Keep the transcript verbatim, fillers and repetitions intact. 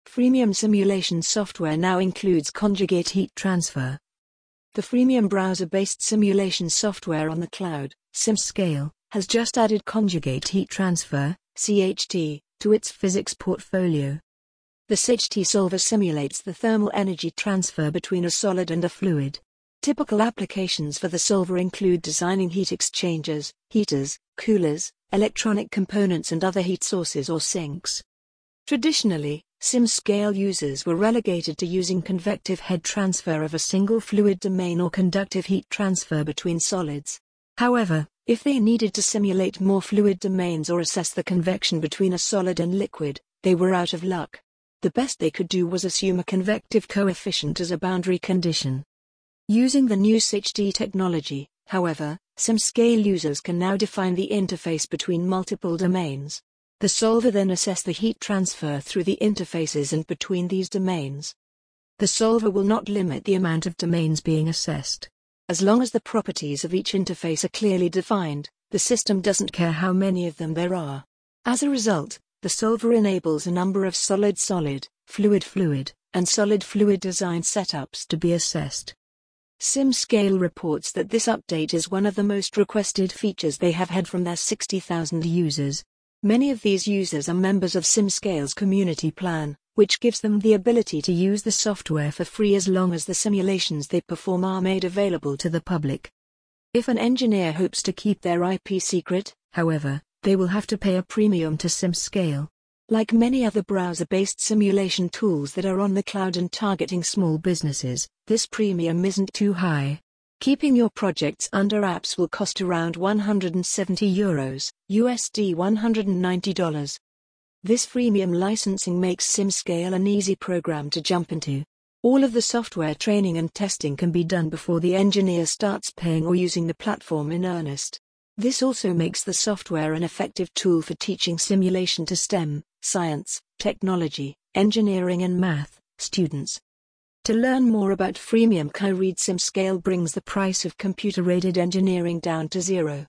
Freemium simulation software now includes conjugate heat transfer. The freemium browser-based simulation software on the cloud, SimScale, has just added conjugate heat transfer, C H T, to its physics portfolio. The C H T solver simulates the thermal energy transfer between a solid and a fluid. Typical applications for the solver include designing heat exchangers, heaters, coolers, electronic components and other heat sources or sinks. Traditionally, SimScale users were relegated to using convective head transfer of a single fluid domain or conductive heat transfer between solids. However, if they needed to simulate more fluid domains or assess the convection between a solid and liquid, they were out of luck. The best they could do was assume a convective coefficient as a boundary condition. Using the new C H T technology, however, SimScale users can now define the interface between multiple domains. The solver then assesses the heat transfer through the interfaces and between these domains. The solver will not limit the amount of domains being assessed. As long as the properties of each interface are clearly defined, the system doesn't care how many of them there are. As a result, the solver enables a number of solid-solid, fluid-fluid, and solid-fluid design setups to be assessed. SimScale reports that this update is one of the most requested features they have had from their sixty thousand users. Many of these users are members of SimScale's community plan, which gives them the ability to use the software for free as long as the simulations they perform are made available to the public. If an engineer hopes to keep their I P secret, however, they will have to pay a premium to SimScale. Like many other browser-based simulation tools that are on the cloud and targeting small businesses, this premium isn't too high. Keeping your projects under apps will cost around one hundred seventy euros, U S D one hundred ninety dollars. This freemium licensing makes SimScale an easy program to jump into. All of the software training and testing can be done before the engineer starts paying or using the platform in earnest. This also makes the software an effective tool for teaching simulation to STEM, science, technology, engineering and math students. To learn more about freemium, Kyreed SimScale brings the price of computer-aided engineering down to zero.